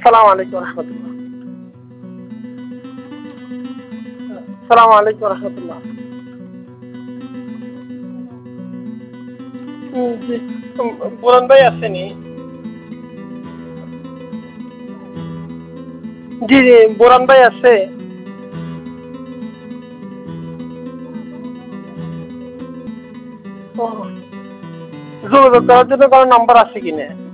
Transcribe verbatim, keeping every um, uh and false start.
আসসালামু আলাইকুম রহমতুল্লাহ। আসসালামু আলাইকুম রহমতুল্লাহ। জি বুরহান ভাই আসেনি? জি জি বুরহান ভাই আছে? যোগাযোগ করার জন্য কোনো নাম্বার আছে কিনা?